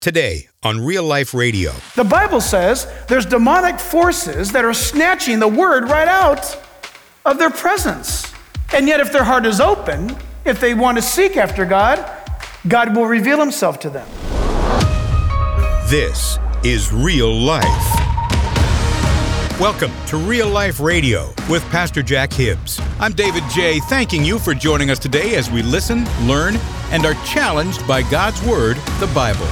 Today on Real Life Radio. The Bible says there's demonic forces that are snatching the word right out of their presence. And yet if their heart is open, if they want to seek after God, God will reveal himself to them. This is Real Life. Welcome to Real Life Radio with Pastor Jack Hibbs. I'm David J., thanking you for joining us today as we listen, learn, and are challenged by God's Word, the Bible.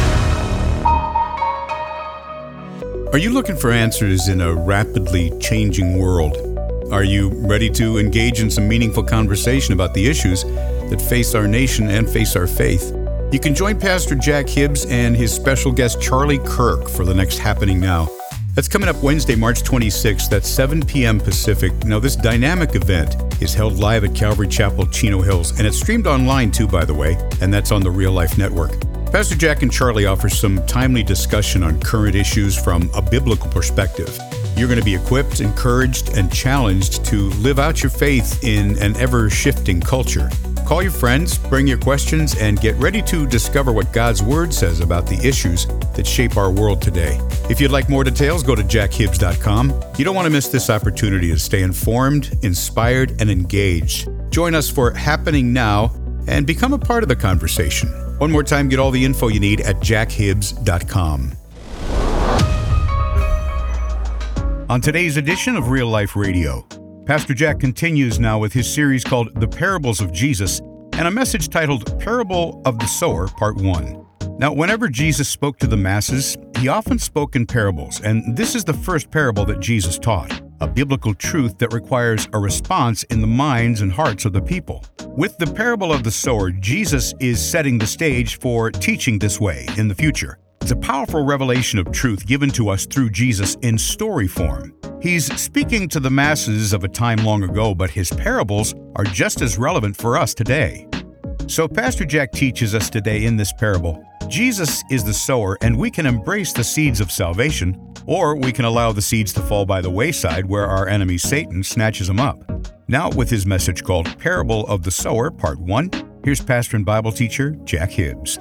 Are you looking for answers in a rapidly changing world? Are you ready to engage in some meaningful conversation about the issues that face our nation and face our faith? You can join Pastor Jack Hibbs and his special guest Charlie Kirk for the next Happening Now. That's coming up Wednesday, March 26th at 7 p.m. Pacific. Now, this dynamic event is held live at Calvary Chapel, Chino Hills, and it's streamed online too, by the way, and that's on the Real Life Network. Pastor Jack and Charlie offer some timely discussion on current issues from a biblical perspective. You're going to be equipped, encouraged, and challenged to live out your faith in an ever-shifting culture. Call your friends, bring your questions, and get ready to discover what God's Word says about the issues that shape our world today. If you'd like more details, go to jackhibbs.com. You don't want to miss this opportunity to stay informed, inspired, and engaged. Join us for Happening Now and become a part of the conversation. One more time, get all the info you need at jackhibbs.com. On today's edition of Real Life Radio, Pastor Jack continues now with his series called The Parables of Jesus and a message titled Parable of the Sower, Part 1. Now, whenever Jesus spoke to the masses, he often spoke in parables, and this is the first parable that Jesus taught, a biblical truth that requires a response in the minds and hearts of the people. With the parable of the sower, Jesus is setting the stage for teaching this way in the future. It's a powerful revelation of truth given to us through Jesus in story form. He's speaking to the masses of a time long ago, but his parables are just as relevant for us today. So Pastor Jack teaches us today in this parable, Jesus is the sower, and we can embrace the seeds of salvation, or we can allow the seeds to fall by the wayside where our enemy Satan snatches them up. Now with his message called Parable of the Sower, Part 1, here's pastor and Bible teacher Jack Hibbs.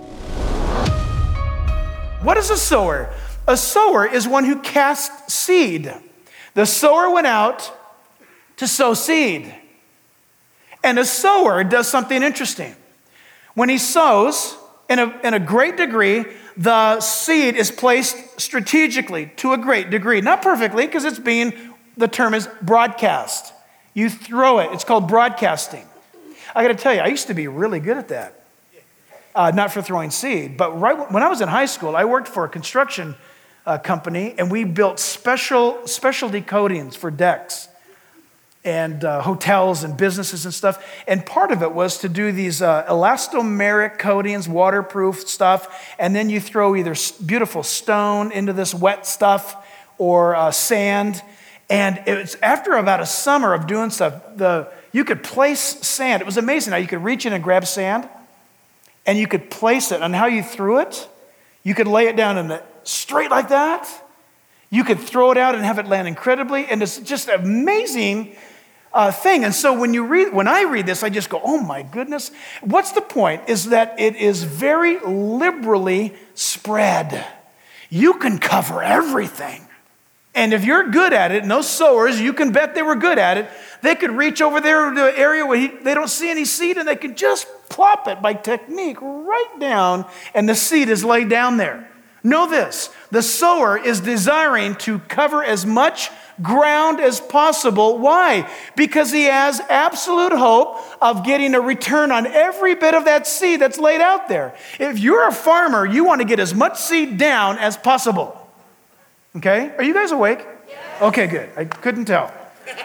What is a sower? A sower is one who casts seed. The sower went out to sow seed. And a sower does something interesting. When he sows, in a great degree, the seed is placed strategically to a great degree. Not perfectly, because the term is broadcast. You throw it. It's called broadcasting. I got to tell you, I used to be really good at that. Not for throwing seed, but right when I was in high school, I worked for a construction company, and we built specialty coatings for decks and hotels and businesses and stuff. And part of it was to do these elastomeric coatings, waterproof stuff, and then you throw either beautiful stone into this wet stuff or sand. And it's after about a summer of doing stuff, you could place sand. It was amazing how you could reach in and grab sand, and you could place it, and how you threw it, you could lay it down straight like that. You could throw it out and have it land incredibly, and it's just an amazing thing. And so when I read this, I just go, oh my goodness. What's the point? Is that it is very liberally spread. You can cover everything. And if you're good at it, and those sowers, you can bet they were good at it, they could reach over there to the area where they don't see any seed, and they could just plop it by technique right down, and the seed is laid down there. Know this, the sower is desiring to cover as much ground as possible. Why? Because he has absolute hope of getting a return on every bit of that seed that's laid out there. If you're a farmer, you want to get as much seed down as possible. Okay? Are you guys awake? Yeah. Okay, good. I couldn't tell.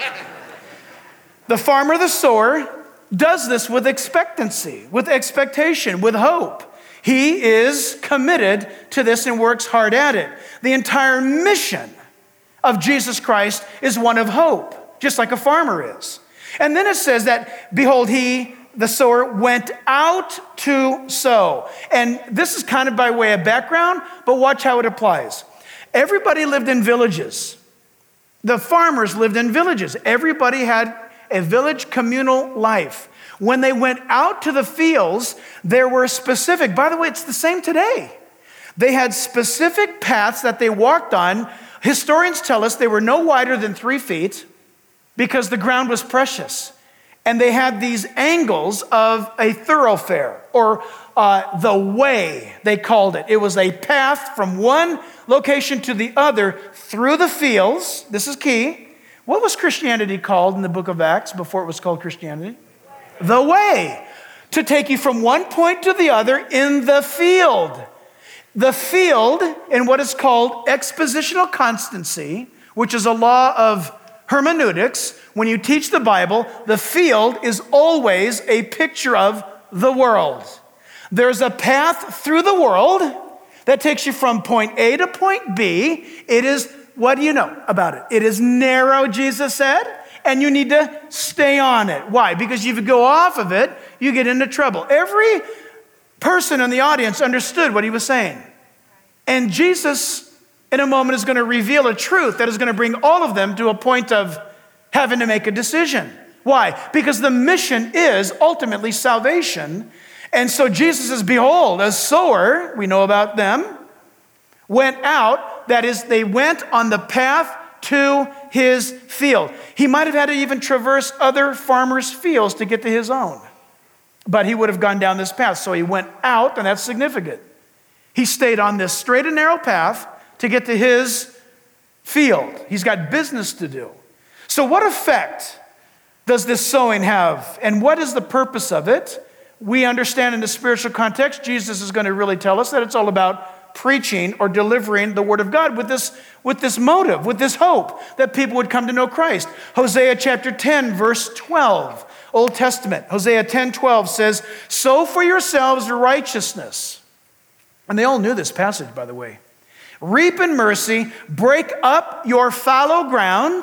The farmer, the sower, does this with expectancy, with expectation, with hope. He is committed to this and works hard at it. The entire mission of Jesus Christ is one of hope, just like a farmer is. And then it says that, behold, he, the sower, went out to sow. And this is kind of by way of background, but watch how it applies. Everybody lived in villages. The farmers lived in villages. Everybody had a village communal life. When they went out to the fields, there were specific, by the way, it's the same today. They had specific paths that they walked on. Historians tell us they were no wider than 3 feet because the ground was precious. And they had these angles of a thoroughfare, or the way, they called it. It was a path from one location to the other through the fields. This is key. What was Christianity called in the book of Acts before it was called Christianity? The way. To take you from one point to the other in the field. The field, in what is called expositional constancy, which is a law of hermeneutics. When you teach the Bible, the field is always a picture of the world. There's a path through the world that takes you from point A to point B. It is, what do you know about it? It is narrow, Jesus said, and you need to stay on it. Why? Because if you go off of it, you get into trouble. Every person in the audience understood what he was saying. And Jesus, in a moment, is going to reveal a truth that is going to bring all of them to a point of having to make a decision. Why? Because the mission is ultimately salvation. And so Jesus says, behold, a sower, we know about them, went out. That is, they went on the path to his field. He might have had to even traverse other farmers' fields to get to his own. But he would have gone down this path. So he went out, and that's significant. He stayed on this straight and narrow path to get to his field. He's got business to do. So what effect does this sowing have? And what is the purpose of it? We understand in the spiritual context, Jesus is going to really tell us that it's all about preaching or delivering the word of God with this motive, with this hope that people would come to know Christ. Hosea chapter 10, verse 12, Old Testament. Hosea 10:12 says, sow for yourselves righteousness. And they all knew this passage, by the way. Reap in mercy, break up your fallow ground,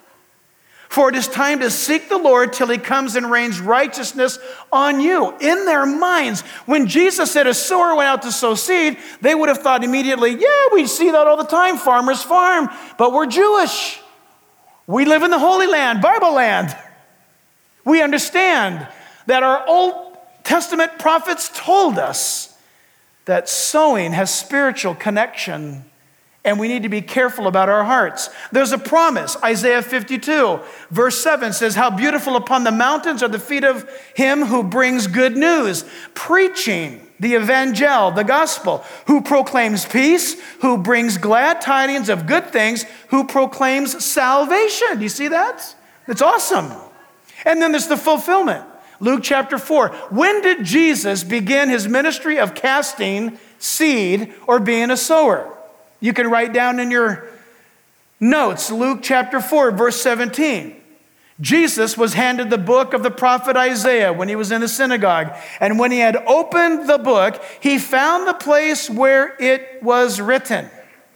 for it is time to seek the Lord till he comes and rains righteousness on you. In their minds, when Jesus said a sower went out to sow seed, they would have thought immediately, yeah, we see that all the time, farmers farm, but we're Jewish. We live in the Holy Land, Bible land. We understand that our Old Testament prophets told us that sowing has spiritual connection, and we need to be careful about our hearts. There's a promise. Isaiah 52, verse 7 says, how beautiful upon the mountains are the feet of him who brings good news, preaching the evangel, the gospel, who proclaims peace, who brings glad tidings of good things, who proclaims salvation. Do you see that? It's awesome. And then there's the fulfillment. Luke chapter 4. When did Jesus begin his ministry of casting seed or being a sower? You can write down in your notes, Luke chapter 4, verse 17. Jesus was handed the book of the prophet Isaiah when he was in the synagogue. And when he had opened the book, he found the place where it was written.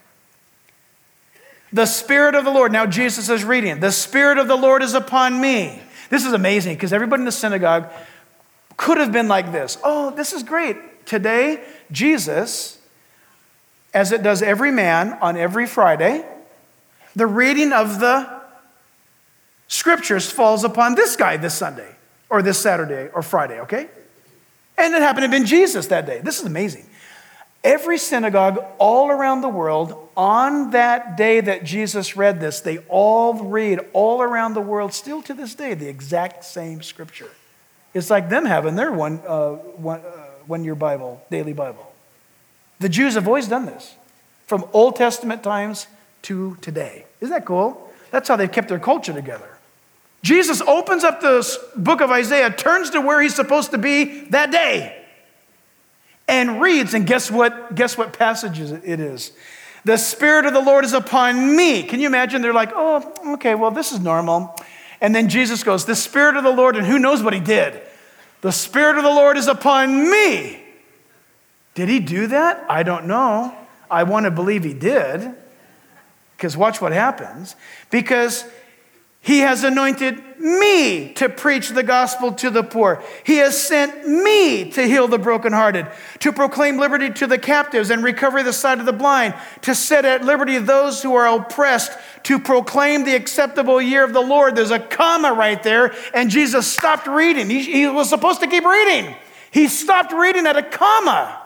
The Spirit of the Lord. Now Jesus is reading. The Spirit of the Lord is upon me. This is amazing because everybody in the synagogue could have been like this. Oh, this is great. Today, Jesus, as it does every man on every Friday, the reading of the scriptures falls upon this guy this Sunday or this Saturday or Friday, okay? And it happened to have been Jesus that day. This is amazing. Every synagogue all around the world, on that day that Jesus read this, they all read all around the world, still to this day, the exact same scripture. It's like them having their one-year Bible, daily Bible. The Jews have always done this, from Old Testament times to today. Isn't that cool? That's how they've kept their culture together. Jesus opens up the book of Isaiah, turns to where he's supposed to be that day, and reads, and guess what passage it is? The Spirit of the Lord is upon me. Can you imagine? They're like, oh, okay, well, this is normal. And then Jesus goes, the Spirit of the Lord, and who knows what he did? The Spirit of the Lord is upon me. Did he do that? I don't know. I want to believe he did. Because watch what happens. Because he has anointed me to preach the gospel to the poor. He has sent me to heal the brokenhearted, to proclaim liberty to the captives and recover the sight of the blind, to set at liberty those who are oppressed, to proclaim the acceptable year of the Lord. There's a comma right there, and Jesus stopped reading. He was supposed to keep reading. He stopped reading at a comma.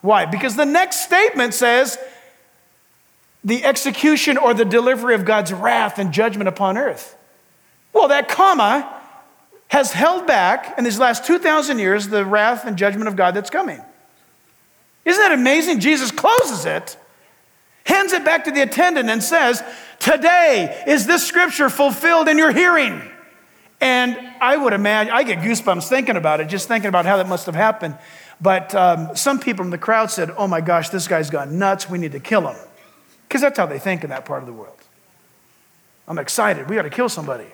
Why? Because the next statement says the execution or the delivery of God's wrath and judgment upon earth. Well, that comma has held back in these last 2,000 years the wrath and judgment of God that's coming. Isn't that amazing? Jesus closes it, hands it back to the attendant and says, today is this scripture fulfilled in your hearing. And I would imagine, I get goosebumps thinking about it, just thinking about how that must have happened. But some people in the crowd said, oh my gosh, this guy's gone nuts, we need to kill him. Because that's how they think in that part of the world. I'm excited, we got to kill somebody.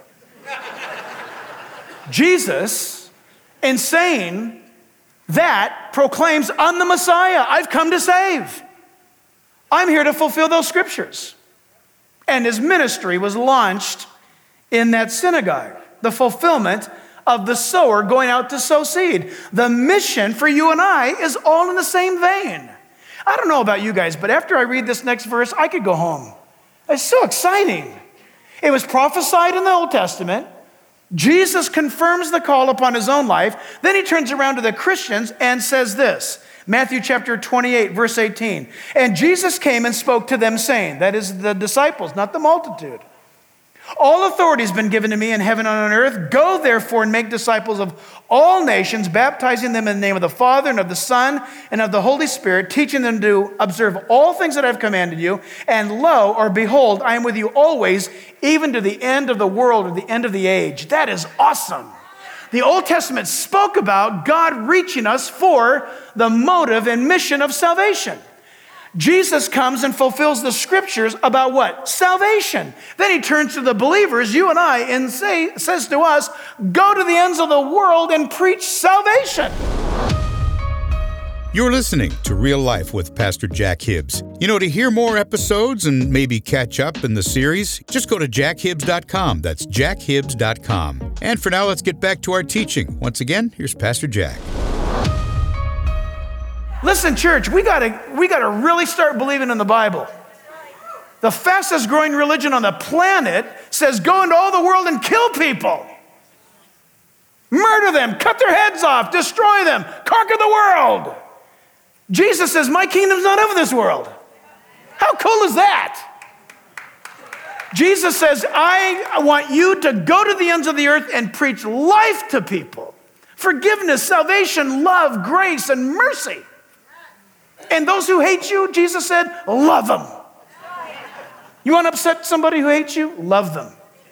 Jesus, in saying that, proclaims, I'm the Messiah, I've come to save. I'm here to fulfill those scriptures. And his ministry was launched in that synagogue, the fulfillment of the sower going out to sow seed. The mission for you and I is all in the same vein. I don't know about you guys, but after I read this next verse, I could go home. It's so exciting. It was prophesied in the Old Testament. Jesus confirms the call upon his own life. Then he turns around to the Christians and says this, Matthew chapter 28, verse 18. And Jesus came and spoke to them saying, that is the disciples, not the multitude. All authority has been given to me in heaven and on earth. Go therefore and make disciples of all nations, baptizing them in the name of the Father and of the Son and of the Holy Spirit, teaching them to observe all things that I've commanded you. And lo, or behold, I am with you always, even to the end of the world or the end of the age. That is awesome. The Old Testament spoke about God reaching us for the motive and mission of salvation. Jesus comes and fulfills the scriptures about what? Salvation. Then he turns to the believers, you and I, and says to us, go to the ends of the world and preach salvation. You're listening to Real Life with Pastor Jack Hibbs. You know, to hear more episodes and maybe catch up in the series, just go to jackhibbs.com. That's jackhibbs.com. And for now, let's get back to our teaching. Once again, here's Pastor Jack. Listen, church, we gotta really start believing in the Bible. The fastest growing religion on the planet says go into all the world and kill people. Murder them, cut their heads off, destroy them, conquer the world. Jesus says, my kingdom's not of this world. How cool is that? Jesus says, I want you to go to the ends of the earth and preach life to people. Forgiveness, salvation, love, grace, and mercy. And those who hate you, Jesus said, love them. You want to upset somebody who hates you? Love them.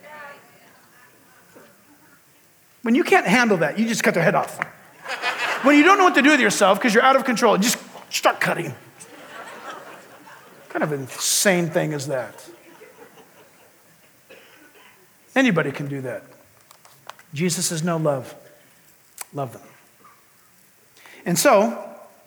When you can't handle that, you just cut their head off. When you don't know what to do with yourself because you're out of control, just start cutting. What kind of insane thing is that? Anybody can do that. Jesus says, no, love. Love them. And so,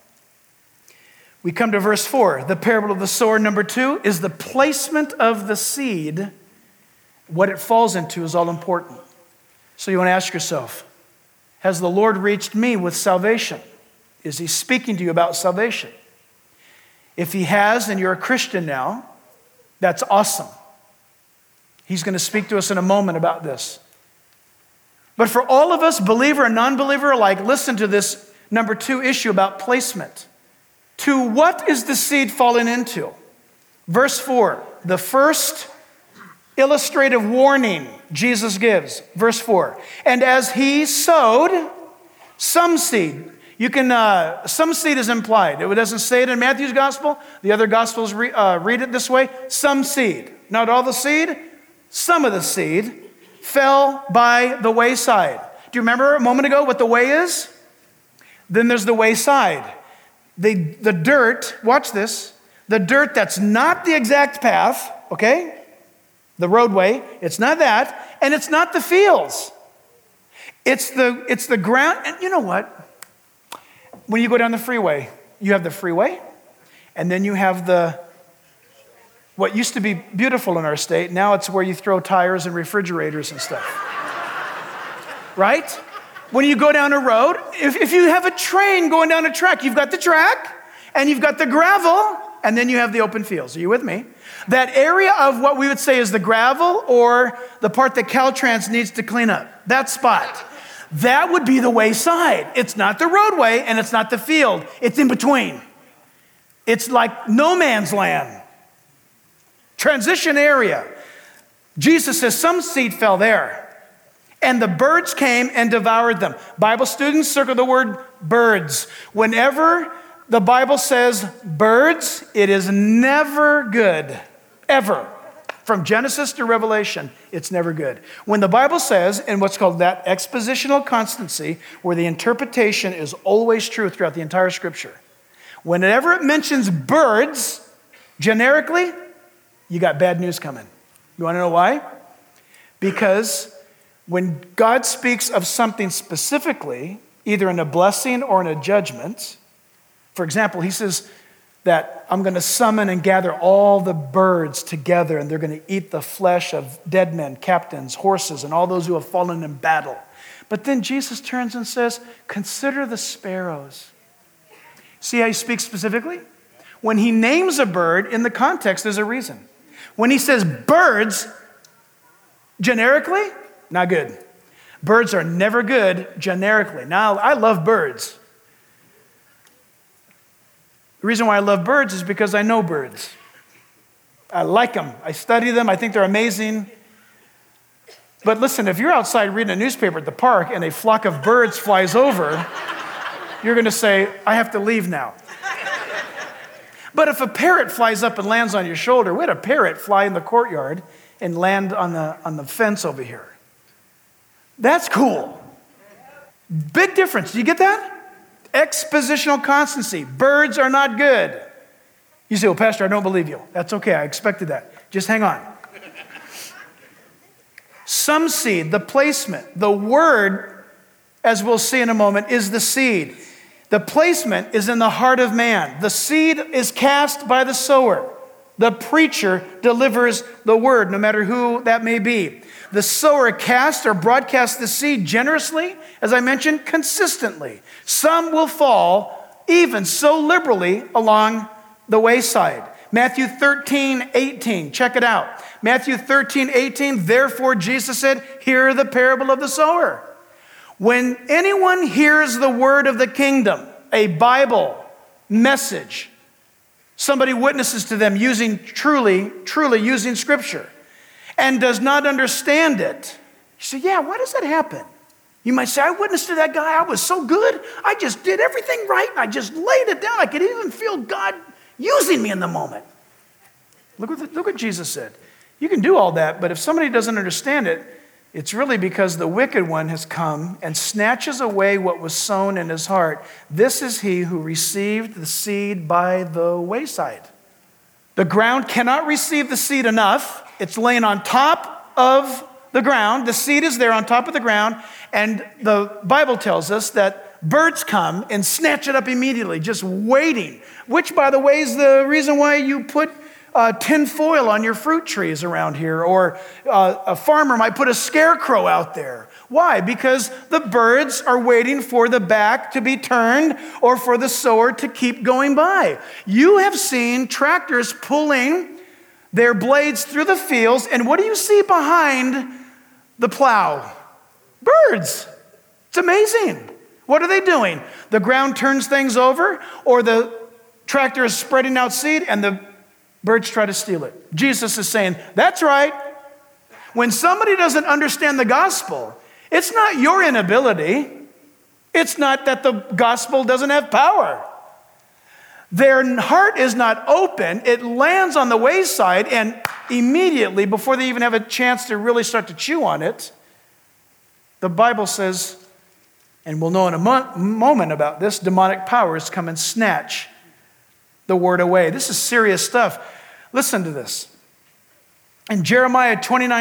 we come to verse 4. The parable of the sower, number 2, is the placement of the seed. What it falls into is all important. So you want to ask yourself, has the Lord reached me with salvation? Is he speaking to you about salvation? If he has, and you're a Christian now, that's awesome. He's going to speak to us in a moment about this. But for all of us, believer and non-believer alike, listen to this number 2 issue about placement. To what is the seed falling into? Verse 4, the first illustrative warning Jesus gives. Verse 4, and as he sowed, some seed. Some seed is implied. It doesn't say it in Matthew's gospel. The other gospels read it this way. Some seed. Not all the seed. Some of the seed fell by the wayside. Do you remember a moment ago what the way is? Then there's the wayside. The dirt, watch this, the dirt that's not the exact path, okay? The roadway, it's not that, and it's not the fields. It's the ground, and you know what? When you go down the freeway, you have the freeway, and then you have what used to be beautiful in our state, now it's where you throw tires and refrigerators and stuff. Right? When you go down a road, if you have a train going down a track, you've got the track, and you've got the gravel, and then you have the open fields. Are you with me? That area of what we would say is the gravel or the part that Caltrans needs to clean up, that spot, that would be the wayside. It's not the roadway, and it's not the field. It's in between. It's like no man's land. Transition area. Jesus says some seed fell there. And the birds came and devoured them. Bible students, circle the word birds. Whenever the Bible says birds, it is never good. Ever. From Genesis to Revelation, it's never good. When the Bible says, in what's called that expositional constancy, where the interpretation is always true throughout the entire Scripture, whenever it mentions birds, generically, you got bad news coming. You want to know why? Because when God speaks of something specifically, either in a blessing or in a judgment, for example, he says that I'm going to summon and gather all the birds together and they're going to eat the flesh of dead men, captains, horses, and all those who have fallen in battle. But then Jesus turns and says, consider the sparrows. See how he speaks specifically? When he names a bird, in the context, there's a reason. When he says birds, generically, not good. Birds are never good generically. Now, I love birds. The reason why I love birds is because I know birds. I like them. I study them. I think they're amazing. But listen, if you're outside reading a newspaper at the park and a flock of birds flies over, you're going to say, I have to leave now. But if a parrot flies up and lands on your shoulder, we had a parrot fly in the courtyard and land on the fence over here. That's cool. Big difference. Do you get that? Expositional constancy. Birds are not good. You say, well, Pastor, I don't believe you. That's okay. I expected that. Just hang on. Some seed, the placement, the word, as we'll see in a moment, is the seed. The placement is in the heart of man. The seed is cast by the sower. The preacher delivers the word, no matter who that may be. The sower casts or broadcasts the seed generously, as I mentioned, consistently. Some will fall even so liberally along the wayside. Matthew 13:18, check it out. Matthew 13:18, therefore Jesus said, hear the parable of the sower. When anyone hears the word of the kingdom, a Bible message, somebody witnesses to them truly using Scripture, and does not understand it. You say, yeah, why does that happen? You might say, I witnessed to that guy. I was so good. I just did everything right. I just laid it down. I could even feel God using me in the moment. Look what Jesus said. You can do all that, but if somebody doesn't understand it, it's really because the wicked one has come and snatches away what was sown in his heart. This is he who received the seed by the wayside. The ground cannot receive the seed enough. It's laying on top of the ground. The seed is there on top of the ground. And the Bible tells us that birds come and snatch it up immediately, just waiting. Which, by the way, is the reason why you put tin foil on your fruit trees around here. Or a farmer might put a scarecrow out there. Why? Because the birds are waiting for the back to be turned or for the sower to keep going by. You have seen tractors pulling their blades through the fields, and what do you see behind the plow? Birds. It's amazing. What are they doing? The ground turns things over, or the tractor is spreading out seed, and the birds try to steal it. Jesus is saying, that's right. When somebody doesn't understand the gospel, it's not your inability. It's not that the gospel doesn't have power. Their heart is not open. It lands on the wayside, and immediately, before they even have a chance to really start to chew on it, the Bible says, and we'll know in a moment about this, demonic powers come and snatch the word away. This is serious stuff. Listen to this. In Jeremiah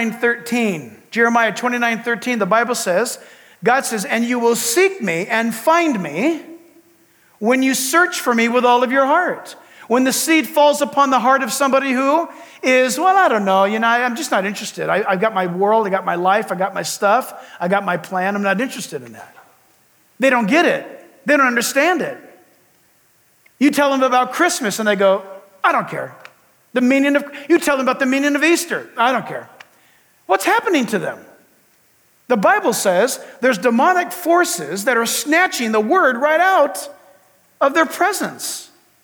29:13, the Bible says, God says, and you will seek me and find me when you search for me with all of your heart. When the seed falls upon the heart of somebody who is, well, I don't know, I'm just not interested. I've got my world, I got my life, I got my stuff, I got my plan, I'm not interested in that. They don't get it. They don't understand it. You tell them about Christmas and they go, I don't care. You tell them about the meaning of Easter. I don't care. What's happening to them? The Bible says there's demonic forces that are snatching the word right out of their presence.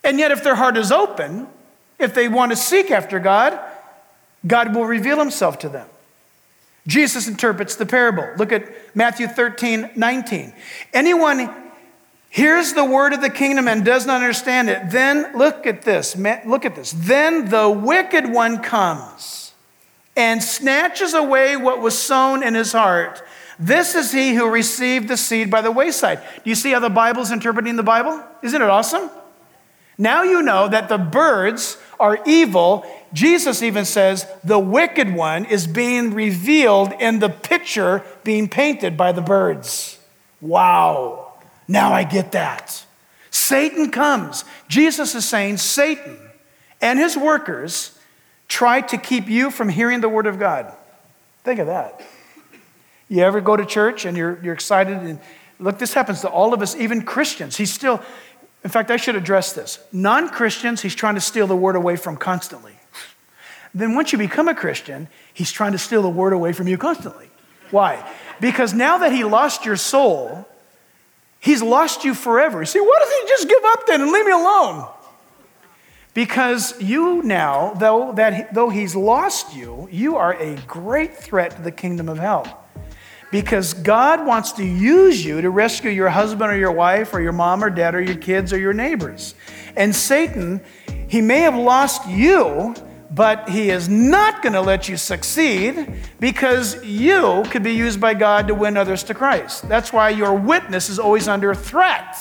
And yet if their heart is open, if they want to seek after God, God will reveal himself to them. Jesus interprets the parable. Look at Matthew 13:19. Anyone hears the word of the kingdom and does not understand it, then look at this. Then the wicked one comes and snatches away what was sown in his heart. This is he who received the seed by the wayside. Do you see how the Bible's interpreting the Bible? Isn't it awesome? Now you know that the birds are evil. Jesus even says the wicked one is being revealed in the picture being painted by the birds. Wow. Now I get that. Satan comes. Jesus is saying Satan and his workers try to keep you from hearing the word of God. Think of that. You ever go to church and you're excited? And look, this happens to all of us, even Christians. In fact, I should address this. Non-Christians, he's trying to steal the word away from constantly. Then once you become a Christian, he's trying to steal the word away from you constantly. Why? Because now that he lost your soul, he's lost you forever. You see, why doesn't he just give up then and leave me alone? Because you now, though he's lost you, you are a great threat to the kingdom of hell. Because God wants to use you to rescue your husband or your wife or your mom or dad or your kids or your neighbors. And Satan, he may have lost you, but he is not going to let you succeed because you could be used by God to win others to Christ. That's why your witness is always under threat.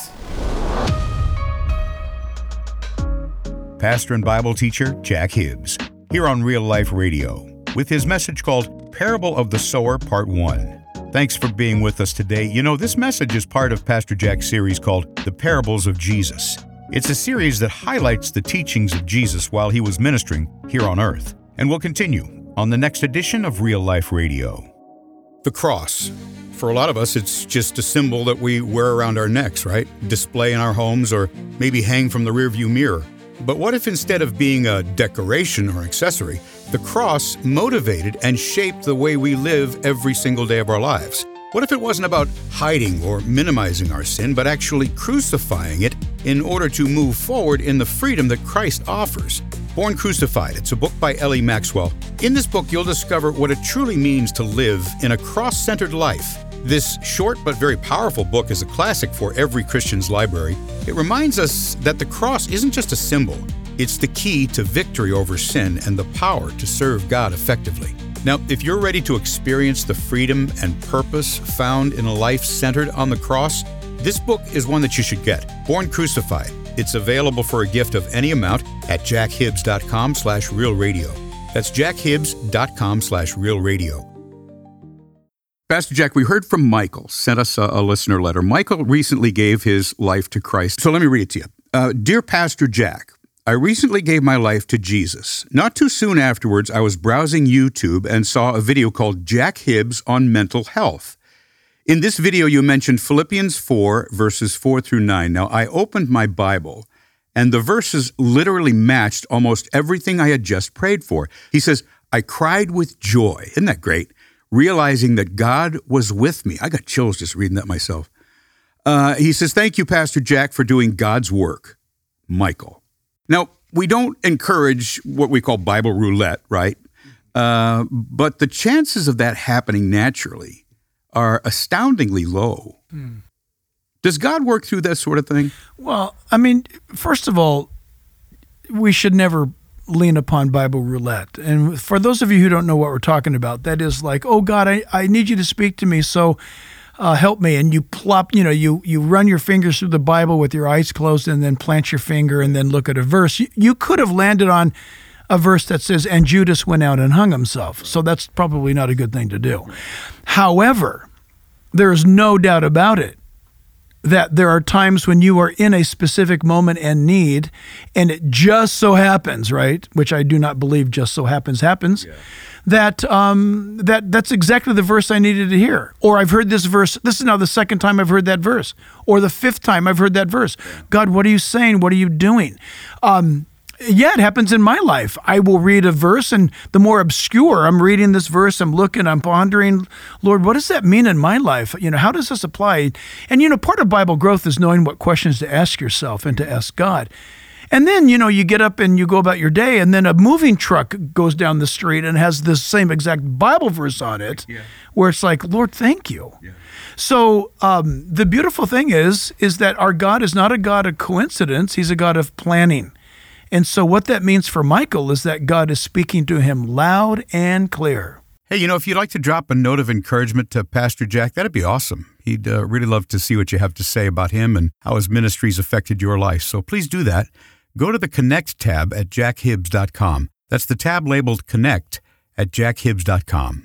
Pastor and Bible teacher Jack Hibbs, here on Real Life Radio, with his message called Parable of the Sower, Part 1. Thanks for being with us today. You know, this message is part of Pastor Jack's series called The Parables of Jesus. It's a series that highlights the teachings of Jesus while he was ministering here on earth. And we'll continue on the next edition of Real Life Radio. The cross. For a lot of us, it's just a symbol that we wear around our necks, right? Display in our homes or maybe hang from the rearview mirror. But what if instead of being a decoration or accessory, the cross motivated and shaped the way we live every single day of our lives? What if it wasn't about hiding or minimizing our sin, but actually crucifying it in order to move forward in the freedom that Christ offers? Born Crucified, it's a book by Ellie Maxwell. In this book, you'll discover what it truly means to live in a cross-centered life. This short but very powerful book is a classic for every Christian's library. It reminds us that the cross isn't just a symbol. It's the key to victory over sin and the power to serve God effectively. Now, if you're ready to experience the freedom and purpose found in a life centered on the cross, this book is one that you should get. Born Crucified. It's available for a gift of any amount at jackhibbs.com/realradio. That's jackhibbs.com/realradio. Pastor Jack, we heard from Michael, sent us a listener letter. Michael recently gave his life to Christ. So let me read it to you. Dear Pastor Jack, I recently gave my life to Jesus. Not too soon afterwards, I was browsing YouTube and saw a video called Jack Hibbs on Mental Health. In this video, you mentioned Philippians 4, verses 4 through 9. Now, I opened my Bible, and the verses literally matched almost everything I had just prayed for. He says, I cried with joy. Isn't that great? Realizing that God was with me. I got chills just reading that myself. He says, thank you, Pastor Jack, for doing God's work. Michael. Now, we don't encourage what we call Bible roulette, right? But the chances of that happening naturally are astoundingly low. Does God work through that sort of thing? Well, I mean, first of all, we should never lean upon Bible roulette. And for those of you who don't know what we're talking about, that is like, oh God, I need you to speak to me, so help me. And you plop, you run your fingers through the Bible with your eyes closed and then plant your finger and then look at a verse. You could have landed on a verse that says, and Judas went out and hung himself. So that's probably not a good thing to do. However, there is no doubt about it that there are times when you are in a specific moment and need, and it just so happens, right, which I do not believe just so happens, that that's exactly the verse I needed to hear. Or I've heard this verse, this is now the second time I've heard that verse, or the fifth time I've heard that verse. God, what are you saying? What are you doing? Yeah, it happens in my life. I will read a verse, and the more obscure, I'm reading this verse, I'm looking, I'm pondering, Lord, what does that mean in my life? How does this apply? And, part of Bible growth is knowing what questions to ask yourself and to ask God. And then, you get up and you go about your day, and then a moving truck goes down the street and has this same exact Bible verse on it, where it's like, Lord, thank you. Yeah. So the beautiful thing is that our God is not a God of coincidence. He's a God of planning. And so what that means for Michael is that God is speaking to him loud and clear. Hey, if you'd like to drop a note of encouragement to Pastor Jack, that'd be awesome. He'd really love to see what you have to say about him and how his ministry's affected your life. So please do that. Go to the Connect tab at jackhibbs.com. That's the tab labeled Connect at jackhibbs.com.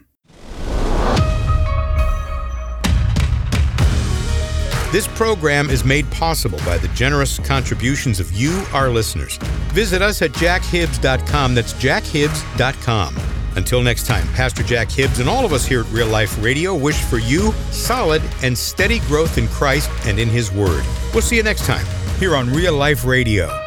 This program is made possible by the generous contributions of you, our listeners. Visit us at jackhibbs.com. That's jackhibbs.com. Until next time, Pastor Jack Hibbs and all of us here at Real Life Radio wish for you solid and steady growth in Christ and in His Word. We'll see you next time here on Real Life Radio.